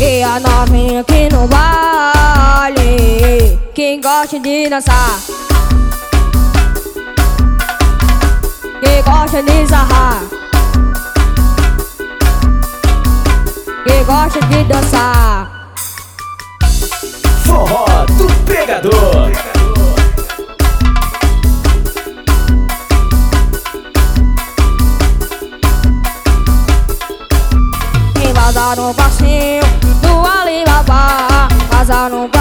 E a novinha aqui no baile, quem gosta de dançar, quem gosta de sarrar, quem gosta de dançar. Forró do Pegador. Quem vaza no passinho do Alibaba, vaza no